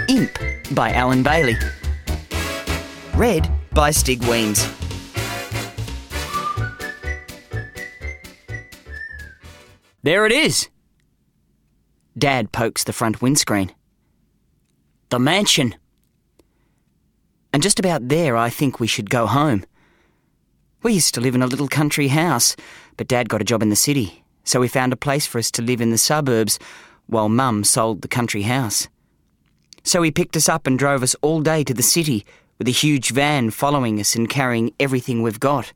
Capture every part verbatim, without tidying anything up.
Imp by Alan Bailey. Read by Stig Weems. There it is. Dad pokes the front windscreen. The mansion. And just about there I think we should go home. We used to live in a little country house, but Dad got a job in the city, so we found a place for us to live in the suburbs while Mum sold the country house. So he picked us up and drove us all day to the city with a huge van following us and carrying everything we've got.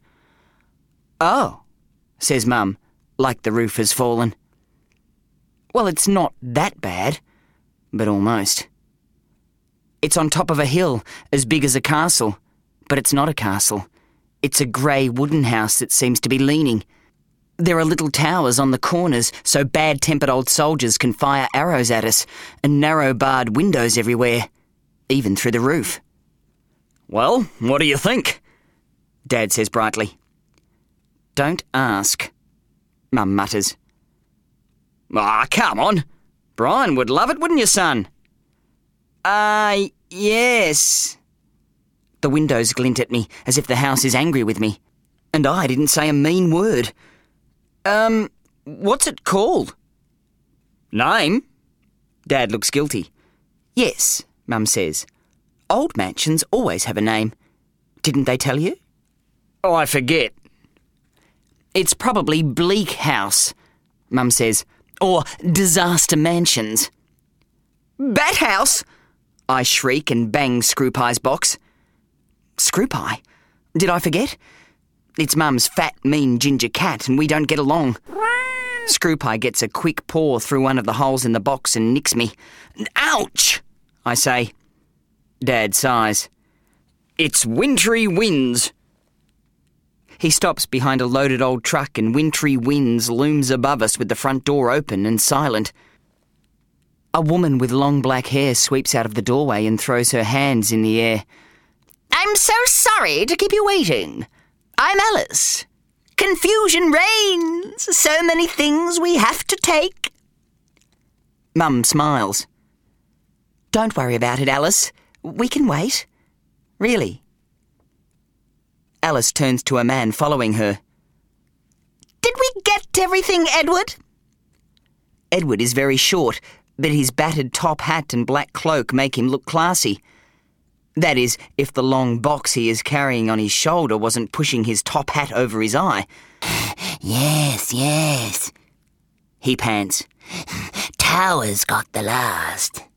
Oh, says Mum, like the roof has fallen. Well, it's not that bad, but almost. It's on top of a hill as big as a castle, but it's not a castle. It's a grey wooden house that seems to be leaning. There are little towers on the corners so bad-tempered old soldiers can fire arrows at us, and narrow-barred windows everywhere, even through the roof. Well, what do you think? Dad says brightly. Don't ask, Mum mutters. Ah, come on. Brian would love it, wouldn't you, son? Ah, uh, yes. The windows glint at me as if the house is angry with me. And I didn't say a mean word. Um, what's it called? Name? Dad looks guilty. Yes, Mum says. Old mansions always have a name. Didn't they tell you? Oh, I forget. It's probably Bleak House, Mum says. Or Disaster Mansions. Bat House! I shriek and bang Screwpie's box. Screwpie? Did I forget? It's Mum's fat, mean ginger cat and we don't get along. Screwpie gets a quick paw through one of the holes in the box and nicks me. Ouch! I say. Dad sighs. It's Wintry Winds. He stops behind a loaded old truck and Wintry Winds looms above us with the front door open and silent. A woman with long black hair sweeps out of the doorway and throws her hands in the air. I'm so sorry to keep you waiting. I'm Alice. Confusion reigns. So many things we have to take. Mum smiles. Don't worry about it, Alice. We can wait. Really. Alice turns to a man following her. Did we get everything, Edward? Edward is very short, but his battered top hat and black cloak make him look classy. That is, if the long box he is carrying on his shoulder wasn't pushing his top hat over his eye. Yes, yes, he pants. Tower's got the last.